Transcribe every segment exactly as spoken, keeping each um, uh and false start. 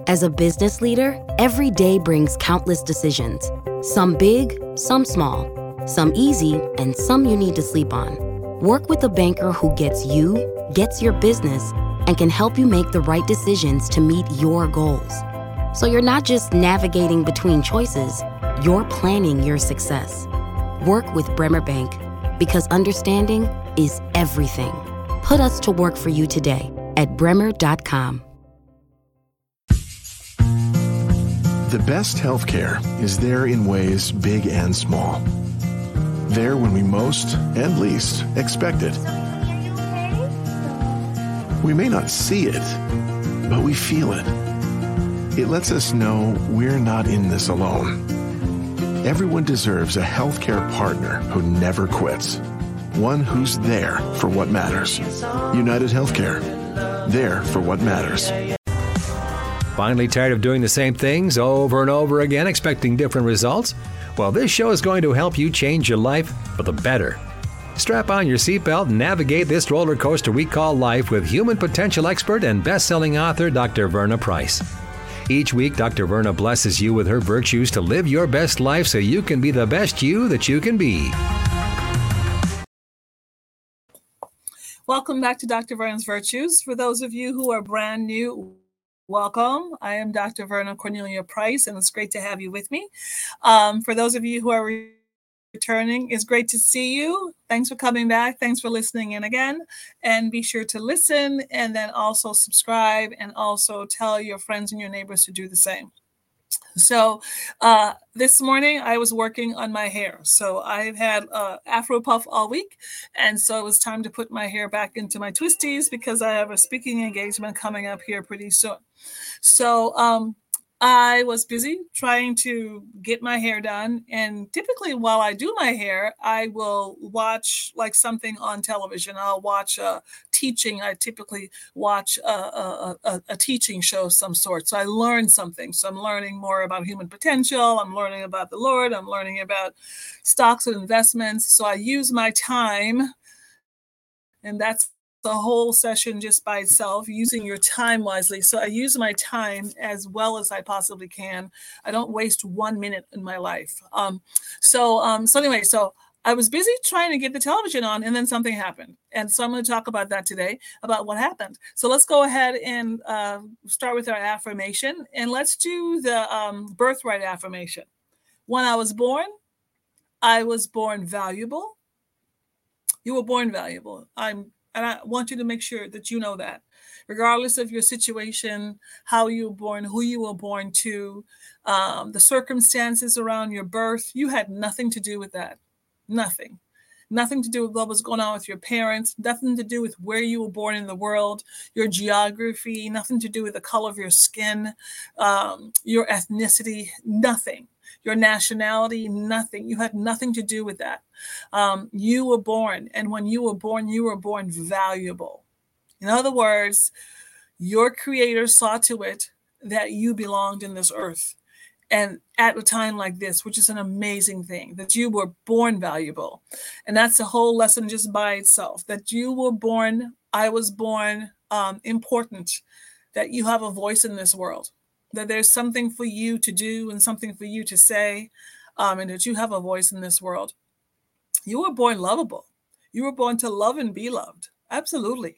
As a business leader, every day brings countless decisions. Some big, some small. Some easy, and some you need to sleep on. Work with a banker who gets you, gets your business, and can help you make the right decisions to meet your goals. So you're not just navigating between choices, you're planning your success. Work with Bremer Bank, because understanding is everything. Put us to work for you today at bremer dot com. The best healthcare is there in ways big and small. There when we most and least expect it. We may not see it, but we feel it. It lets us know we're not in this alone. Everyone deserves a healthcare partner who never quits. One who's there for what matters. United Healthcare. There for what matters. Finally tired of doing the same things over and over again, expecting different results? Well, this show is going to help you change your life for the better. Strap on your seatbelt and navigate this roller coaster we call life with human potential expert and best-selling author Doctor Verna Price. Each week, Doctor Verna blesses you with her virtues to live your best life so you can be the best you that you can be. Welcome back to Doctor Verna's Virtues. For those of you who are brand new, welcome. I am Doctor Verna Cornelia Price, and it's great to have you with me. Um, for those of you who are re- returning, it's great to see you. Thanks for coming back. Thanks for listening in again. And be sure to listen and then also subscribe and also tell your friends and your neighbors to do the same. So uh, this morning I was working on my hair. So I've had uh, Afro Puff all week. And so it was time to put my hair back into my twisties because I have a speaking engagement coming up here pretty soon. So um, I was busy trying to get my hair done. And typically while I do my hair, I will watch like something on television. I'll watch a teaching. I typically watch a, a, a, a teaching show of some sort. So I learn something. So I'm learning more about human potential. I'm learning about the Lord. I'm learning about stocks and investments. So I use my time, and that's the whole session just by itself, using your time wisely. So I use my time as well as I possibly can. I don't waste one minute in my life. Um, so, um, so anyway, so I was busy trying to get the television on, and then something happened. And so I'm going to talk about that today, about what happened. So let's go ahead and uh, start with our affirmation, and let's do the um, birthright affirmation. When I was born, I was born valuable. You were born valuable. I'm And I want you to make sure that you know that, regardless of your situation, how you were born, who you were born to, um, the circumstances around your birth, you had nothing to do with that. Nothing. Nothing to do with what was going on with your parents, nothing to do with where you were born in the world, your geography, nothing to do with the color of your skin, um, your ethnicity, nothing. Your nationality, nothing. You had nothing to do with that. Um, you were born, and when you were born, you were born valuable. In other words, your creator saw to it that you belonged in this earth. And at a time like this, which is an amazing thing, that you were born valuable. And that's a whole lesson just by itself, that you were born, I was born um, important, that you have a voice in this world, that there's something for you to do and something for you to say, um, and that you have a voice in this world. You were born lovable. You were born to love and be loved. Absolutely.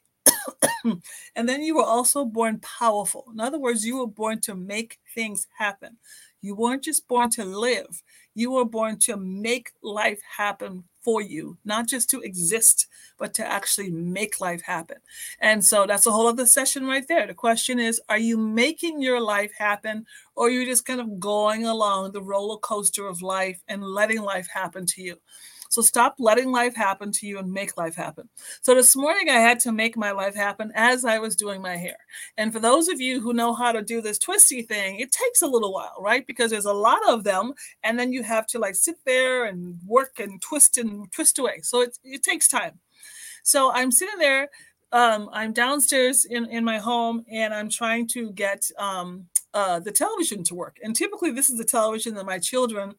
And then you were also born powerful. In other words, you were born to make things happen. You weren't just born to live. You were born to make life happen for you, not just to exist, but to actually make life happen. And so that's a whole other session right there. The question is, are you making your life happen, or are you just kind of going along the roller coaster of life and letting life happen to you? So stop letting life happen to you and make life happen. So this morning I had to make my life happen as I was doing my hair. And for those of you who know how to do this twisty thing, it takes a little while, right? Because there's a lot of them. And then you have to like sit there and work and twist and twist away. So it, it takes time. So I'm sitting there. Um, I'm downstairs in, in my home, and I'm trying to get um, uh, the television to work. And typically this is the television that my children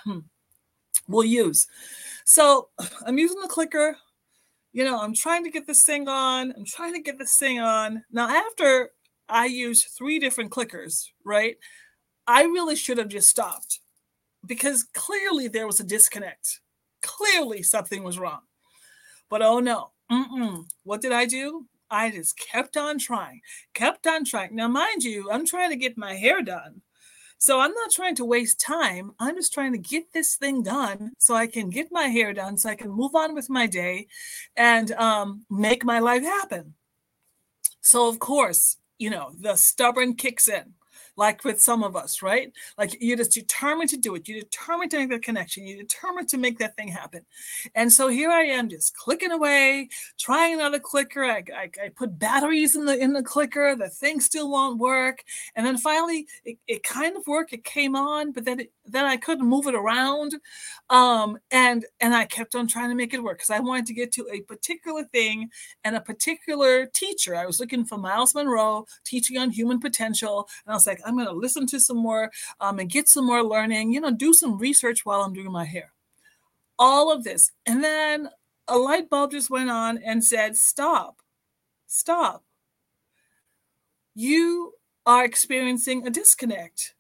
will use. So I'm using the clicker, you know, I'm trying to get this thing on. I'm trying to get this thing on. Now, after I used three different clickers, right? I really should have just stopped because clearly there was a disconnect. Clearly something was wrong. But oh no, mm-mm. What did I do? I just kept on trying, kept on trying. Now, mind you, I'm trying to get my hair done. So I'm not trying to waste time. I'm just trying to get this thing done so I can get my hair done, so I can move on with my day and um, make my life happen. So, of course, you know, the stubborn kicks in. Like with some of us, right? Like you're just determined to do it. You're determined to make that connection. You're determined to make that thing happen. And so here I am just clicking away, trying another clicker. I, I, I put batteries in the in the clicker. The thing still won't work. And then finally it, it kind of worked. It came on, but then it, then I couldn't move it around. Um, and, and I kept on trying to make it work because I wanted to get to a particular thing and a particular teacher. I was looking for Miles Monroe teaching on human potential. And I was like, I'm going to listen to some more um, and get some more learning, you know, do some research while I'm doing my hair. All of this. And then a light bulb just went on and said, stop, stop. You are experiencing a disconnect.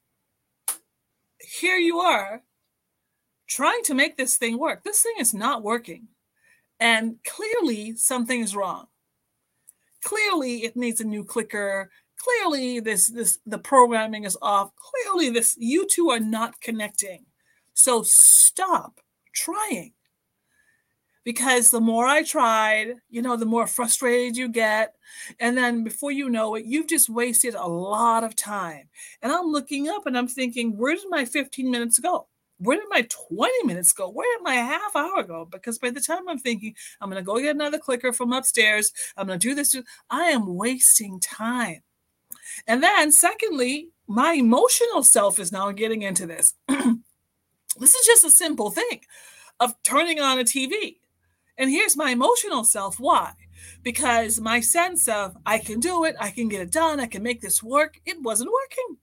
Here you are trying to make this thing work. This thing is not working. And clearly something is wrong. Clearly it needs a new clicker. Clearly this, this, the programming is off. Clearly this, you two are not connecting. So stop trying. Because the more I tried, you know, the more frustrated you get. And then before you know it, you've just wasted a lot of time. And I'm looking up and I'm thinking, where did my fifteen minutes go? Where did my twenty minutes go? Where did my half hour go? Because by the time I'm thinking, I'm going to go get another clicker from upstairs, I'm going to do this, I am wasting time. And then secondly, my emotional self is now getting into this. This is just a simple thing of turning on a T V. And here's my emotional self. Why? Because my sense of I can do it, I can get it done, I can make this work, it wasn't working.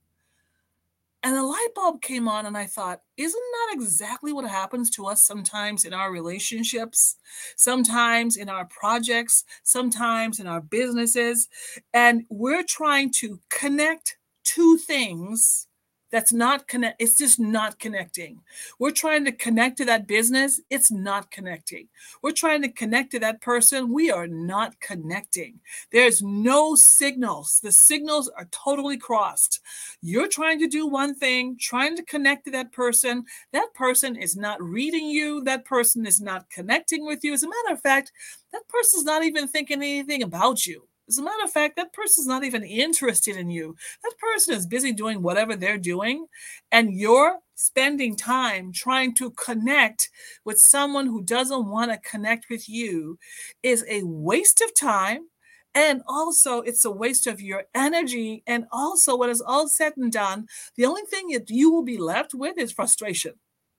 And a light bulb came on and I thought, isn't that exactly what happens to us sometimes in our relationships, sometimes in our projects, sometimes in our businesses? And we're trying to connect two things that's not connect. It's just not connecting. We're trying to connect to that business. It's not connecting. We're trying to connect to that person. We are not connecting. There's no signals. The signals are totally crossed. You're trying to do one thing, trying to connect to that person. That person is not reading you. That person is not connecting with you. As a matter of fact, that person's not even thinking anything about you. As a matter of fact, that person's not even interested in you. That person is busy doing whatever they're doing, and you're spending time trying to connect with someone who doesn't want to connect with you is a waste of time, and also it's a waste of your energy, and also when it's all said and done, the only thing that you will be left with is frustration,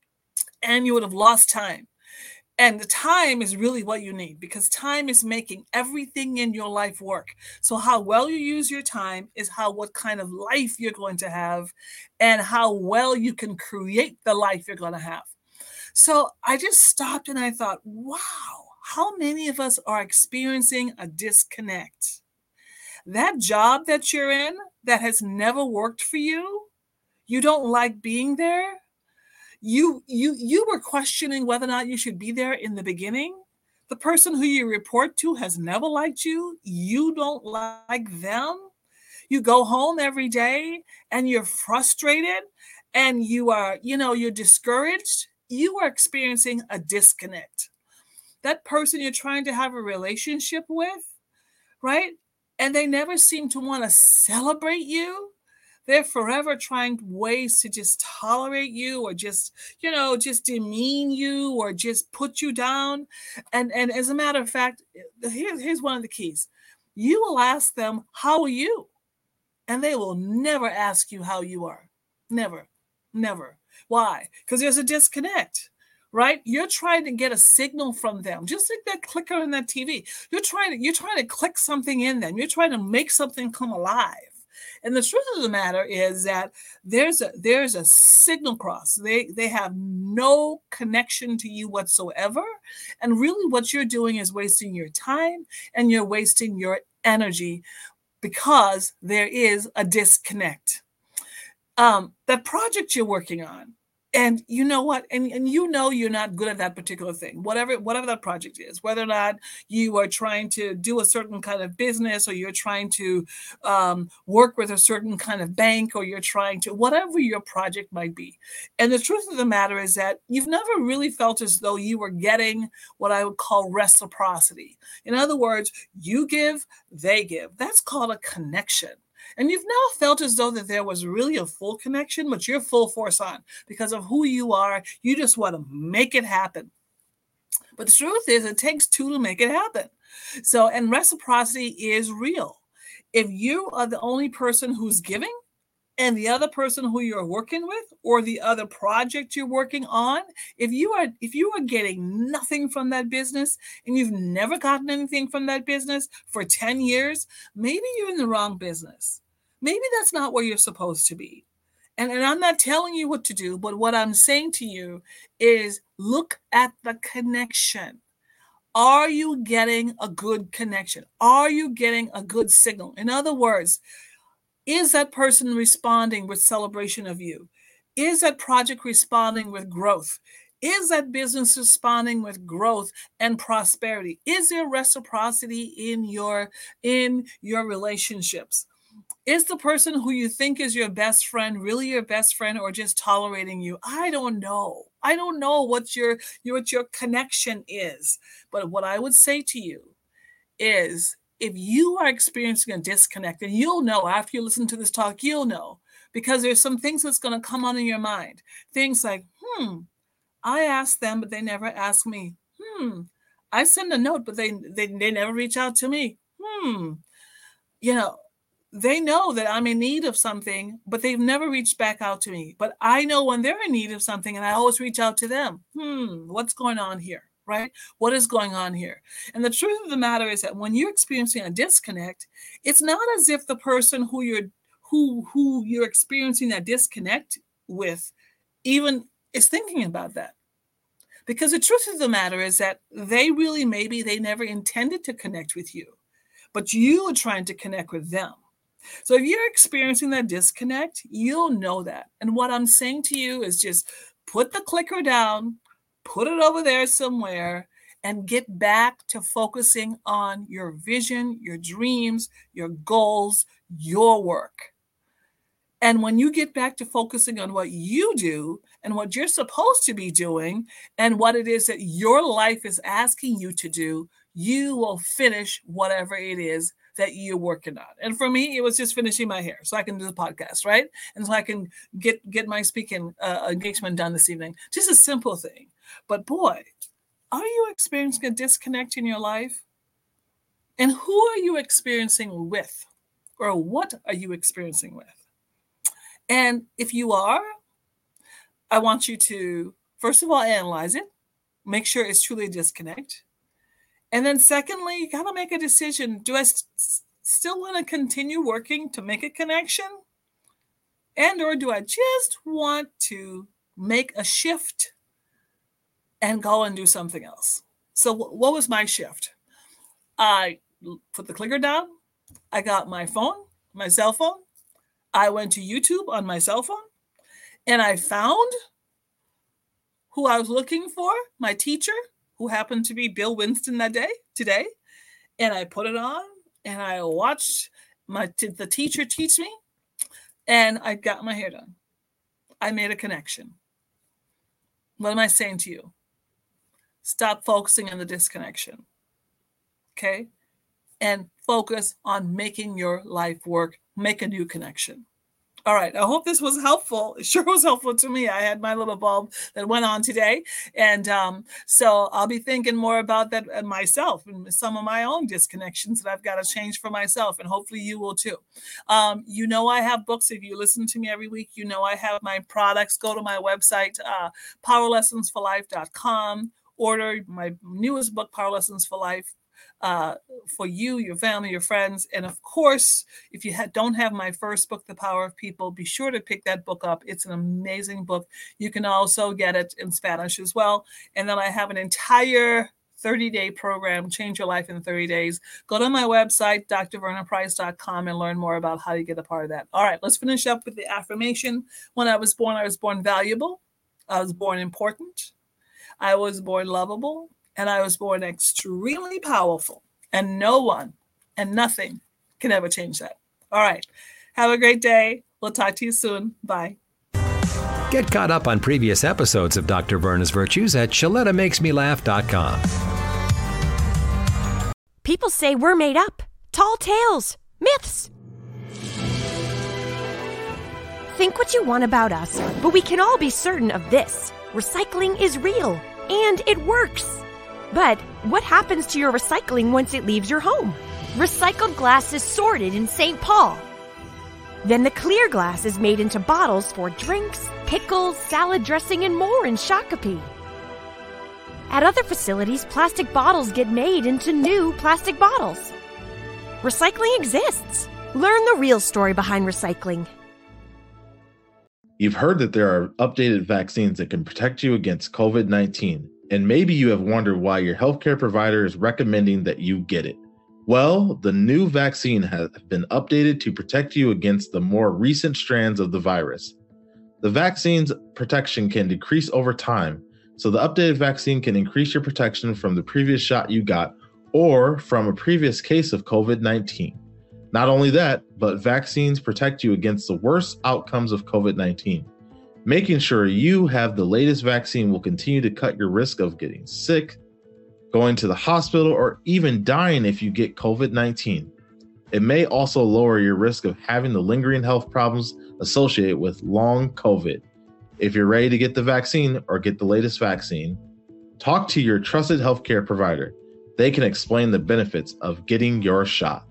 and you would have lost time. And the time is really what you need because time is making everything in your life work. So how well you use your time is how what kind of life you're going to have and how well you can create the life you're going to have. So I just stopped and I thought, wow, how many of us are experiencing a disconnect? That job that you're in that has never worked for you, you don't like being there. You you you were questioning whether or not you should be there in the beginning. The person who you report to has never liked you. You don't like them. You go home every day and you're frustrated and you are, you know, you're discouraged. You are experiencing a disconnect. That person you're trying to have a relationship with, right? And they never seem to want to celebrate you. They're forever trying ways to just tolerate you or just, you know, just demean you or just put you down. And, and as a matter of fact, here, here's one of the keys. You will ask them, how are you? And they will never ask you how you are. Never, never. Why? Because there's a disconnect, right? You're trying to get a signal from them, just like that clicker on that T V. You're trying to, you're trying to click something in them. You're trying to make something come alive. And the truth of the matter is that there's a there's a signal cross. They they have no connection to you whatsoever. And really what you're doing is wasting your time and you're wasting your energy. because there is a disconnect. Um, that project you're working on, and you know what, and, and you know you're not good at that particular thing, whatever whatever that project is, whether or not you are trying to do a certain kind of business, or you're trying to um, work with a certain kind of bank, or you're trying to, whatever your project might be. And the truth of the matter is that you've never really felt as though you were getting what I would call reciprocity. In other words, you give, they give. That's called a connection. And you've now felt as though that there was really a full connection, but you're full force on because of who you are. You just want to make it happen. But the truth is, it takes two to make it happen. So, and reciprocity is real. If you are the only person who's giving, and the other person who you're working with, or the other project you're working on, if you are if you are getting nothing from that business, and you've never gotten anything from that business for ten years, maybe you're in the wrong business. Maybe that's not where you're supposed to be. And, and I'm not telling you what to do, but what I'm saying to you is look at the connection. Are you getting a good connection? Are you getting a good signal? In other words, is that person responding with celebration of you? Is that project responding with growth? Is that business responding with growth and prosperity? Is there reciprocity in your in your relationships? Is the person who you think is your best friend really your best friend, or just tolerating you? I don't know. I don't know what your, what your connection is. But what I would say to you is, if you are experiencing a disconnect, and you'll know after you listen to this talk, you'll know, because there's some things that's going to come on in your mind. Things like, hmm, I asked them, but they never asked me. Hmm, I send a note, but they, they, they never reach out to me. Hmm, you know, they know that I'm in need of something, but they've never reached back out to me. But I know when they're in need of something, and I always reach out to them. Hmm, what's going on here? Right? What is going on here? And the truth of the matter is that when you're experiencing a disconnect, it's not as if the person who you're who who you're experiencing that disconnect with even is thinking about that. Because the truth of the matter is that they really, maybe they never intended to connect with you, but you are trying to connect with them. So if you're experiencing that disconnect, you'll know that. And what I'm saying to you is just put the clicker down, put it over there somewhere, and get back to focusing on your vision, your dreams, your goals, your work. And when you get back to focusing on what you do and what you're supposed to be doing and what it is that your life is asking you to do, you will finish whatever it is that you're working on. And for me, it was just finishing my hair so I can do the podcast, right? And so I can get, get my speaking uh, engagement done this evening. Just a simple thing. But boy, are you experiencing a disconnect in your life? And who are you experiencing with? Or what are you experiencing with? And if you are, I want you to, first of all, analyze it. Make sure it's truly a disconnect. And then secondly, you got to make a decision. Do I st- still want to continue working to make a connection? And or do I just want to make a shift and go and do something else? So w- what was my shift? I put the clicker down. I got my phone, my cell phone. I went to YouTube on my cell phone, and I found who I was looking for, my teacher, who happened to be Bill Winston that day, today. And I put it on, and I watched my the teacher teach me, and I got my hair done. I made a connection. What am I saying to you? Stop focusing on the disconnection, okay? And focus on making your life work. Make a new connection. All right. I hope this was helpful. It sure was helpful to me. I had my little bulb that went on today. And um, so I'll be thinking more about that myself and some of my own disconnections that I've got to change for myself. And hopefully you will too. Um, you know, I have books. If you listen to me every week, you know, I have my products. Go to my website, uh, power lessons for life dot com. Order my newest book, Power Lessons for Life. Uh, for you, your family, your friends. And of course, if you ha- don't have my first book, The Power of People, be sure to pick that book up. It's an amazing book. You can also get it in Spanish as well. And then I have an entire thirty-day program, Change Your Life in thirty days. Go to my website, d r verna price dot com, and learn more about how you get a part of that. All right, let's finish up with the affirmation. When I was born, I was born valuable. I was born important. I was born lovable. And I was born extremely powerful. And no one and nothing can ever change that. All right. Have a great day. We'll talk to you soon. Bye. Get caught up on previous episodes of Doctor Verna's Virtues at Shaletta Makes Me Laugh dot com. People say we're made up. Tall tales. Myths. Think what you want about us, but we can all be certain of this. Recycling is real, and it works. But what happens to your recycling once it leaves your home? Recycled glass is sorted in Saint Paul. Then the clear glass is made into bottles for drinks, pickles, salad dressing, and more in Shakopee. At other facilities, plastic bottles get made into new plastic bottles. Recycling exists. Learn the real story behind recycling. You've heard that there are updated vaccines that can protect you against covid nineteen. And maybe you have wondered why your healthcare provider is recommending that you get it. Well, the new vaccine has been updated to protect you against the more recent strands of the virus. The vaccine's protection can decrease over time, so the updated vaccine can increase your protection from the previous shot you got or from a previous case of covid nineteen. Not only that, but vaccines protect you against the worst outcomes of covid nineteen. Making sure you have the latest vaccine will continue to cut your risk of getting sick, going to the hospital, or even dying if you get covid nineteen. It may also lower your risk of having the lingering health problems associated with long COVID. If you're ready to get the vaccine or get the latest vaccine, talk to your trusted healthcare provider. They can explain the benefits of getting your shot.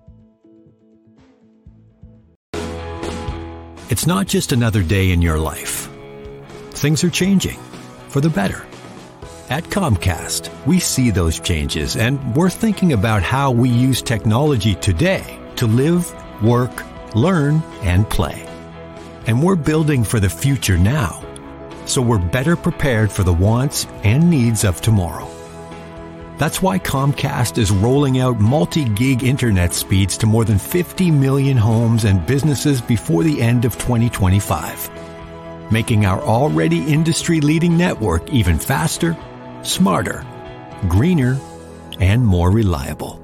It's not just another day in your life. Things are changing for the better. At Comcast, we see those changes, and we're thinking about how we use technology today to live, work, learn, and play. And we're building for the future now, so we're better prepared for the wants and needs of tomorrow. That's why Comcast is rolling out multi-gig internet speeds to more than fifty million homes and businesses before the end of twenty twenty-five. Making our already industry-leading network even faster, smarter, greener, and more reliable.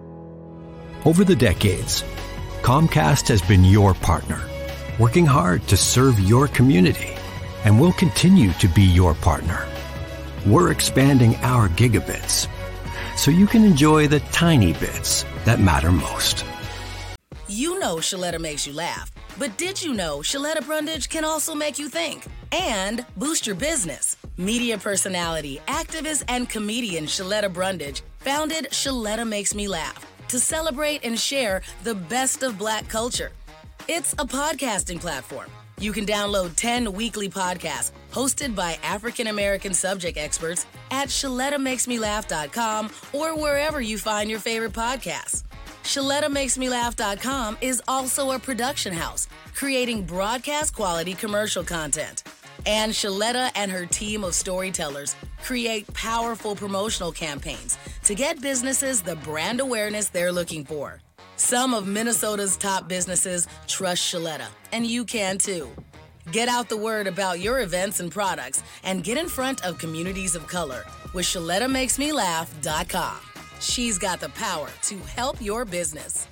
Over the decades, Comcast has been your partner, working hard to serve your community, and will continue to be your partner. We're expanding our gigabits, so you can enjoy the tiny bits that matter most. You know Shaletta makes you laugh, but did you know Shaletta Brundage can also make you think and boost your business? Media personality, activist, and comedian Shaletta Brundage founded Shaletta Makes Me Laugh to celebrate and share the best of Black culture. It's a podcasting platform. You can download ten weekly podcasts hosted by African-American subject experts at Shaletta Makes Me Laugh dot com or wherever you find your favorite podcasts. Shaletta Makes Me Laugh dot com is also a production house, creating broadcast-quality commercial content. And Shaletta and her team of storytellers create powerful promotional campaigns to get businesses the brand awareness they're looking for. Some of Minnesota's top businesses trust Shaletta, and you can too. Get out the word about your events and products and get in front of communities of color with Shaletta Makes Me Laugh dot com. She's got the power to help your business.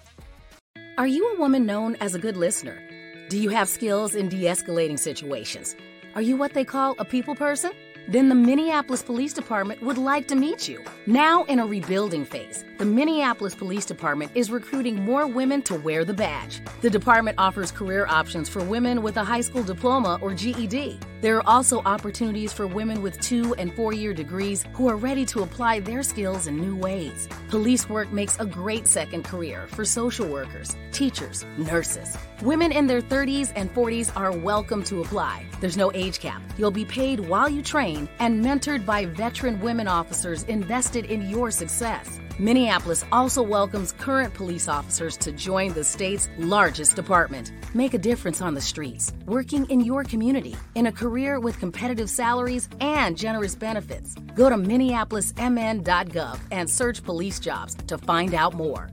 Are you a woman known as a good listener? Do you have skills in de-escalating situations? Are you what they call a people person? Then the Minneapolis Police Department would like to meet you. Now in a rebuilding phase, the Minneapolis Police Department is recruiting more women to wear the badge. The department offers career options for women with a high school diploma or G E D. There are also opportunities for women with two and four-year degrees who are ready to apply their skills in new ways. Police work makes a great second career for social workers, teachers, nurses. Women in their thirties and forties are welcome to apply. There's no age cap. You'll be paid while you train and mentored by veteran women officers invested in your success. Minneapolis also welcomes current police officers to join the state's largest department. Make a difference on the streets, working in your community, in a career with competitive salaries and generous benefits. Go to minneapolis m n dot gov and search police jobs to find out more.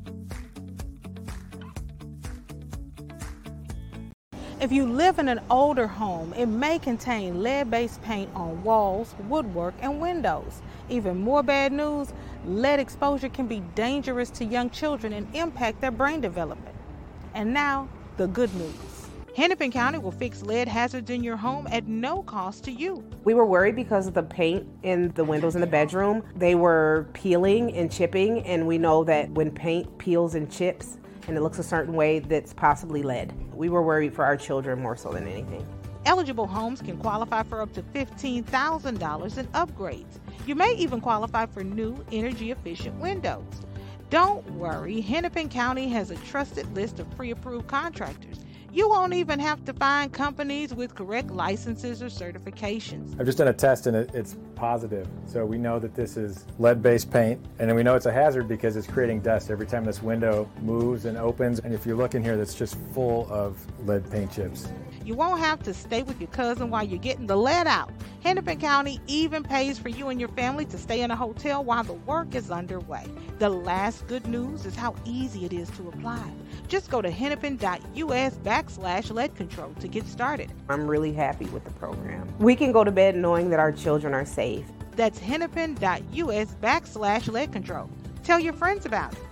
If you live in an older home, it may contain lead-based paint on walls, woodwork, and windows. Even more bad news, lead exposure can be dangerous to young children and impact their brain development. And now, the good news. Hennepin County will fix lead hazards in your home at no cost to you. We were worried because of the paint in the windows in the bedroom. They were peeling and chipping, and we know that when paint peels and chips and it looks a certain way, that's possibly lead. We were worried for our children more so than anything. Eligible homes can qualify for up to fifteen thousand dollars in upgrades. You may even qualify for new energy-efficient windows. Don't worry, Hennepin County has a trusted list of pre-approved contractors. You won't even have to find companies with correct licenses or certifications. I've just done a test and it, it's positive. So we know that this is lead-based paint, and then we know it's a hazard because it's creating dust every time this window moves and opens. And if you look in here, that's just full of lead paint chips. You won't have to stay with your cousin while you're getting the lead out. Hennepin County even pays for you and your family to stay in a hotel while the work is underway. The last good news is how easy it is to apply. Just go to hennepin.us backslash lead control to get started. I'm really happy with the program. We can go to bed knowing that our children are safe. That's hennepin.us backslash lead control. Tell your friends about it.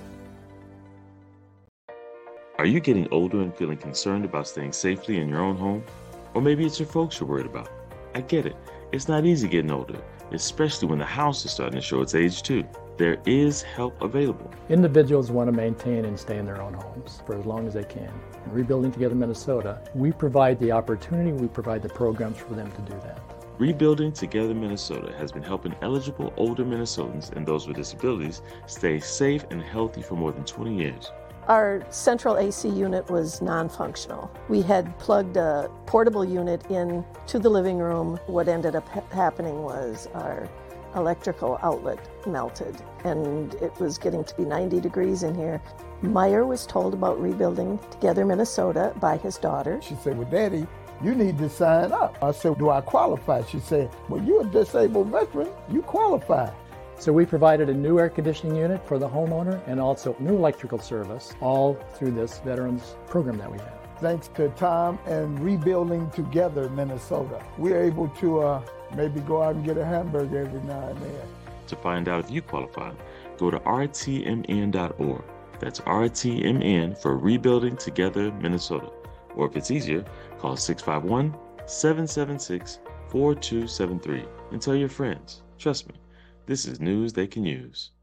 Are you getting older and feeling concerned about staying safely in your own home? Or maybe it's your folks you're worried about. I get it. It's not easy getting older, especially when the house is starting to show its age too. There is help available. Individuals want to maintain and stay in their own homes for as long as they can. In Rebuilding Together Minnesota, we provide the opportunity, we provide the programs for them to do that. Rebuilding Together Minnesota has been helping eligible older Minnesotans and those with disabilities stay safe and healthy for more than twenty years. Our central A C unit was non-functional. We had plugged a portable unit in to the living room. What ended up ha- happening was our electrical outlet melted, and it was getting to be ninety degrees in here. Meyer was told about Rebuilding Together Minnesota by his daughter. She said, well, Daddy, you need to sign up. I said, do I qualify? She said, well, you're a disabled veteran. You qualify. So we provided a new air conditioning unit for the homeowner and also new electrical service, all through this veterans program that we have. Thanks to Tom and Rebuilding Together Minnesota, we're able to uh, maybe go out and get a hamburger every now and then. To find out if you qualify, go to r t m n dot org. That's R T M N for Rebuilding Together Minnesota. Or if it's easier, call six five one, seven seven six, four two seven three and tell your friends. Trust me, this is news they can use.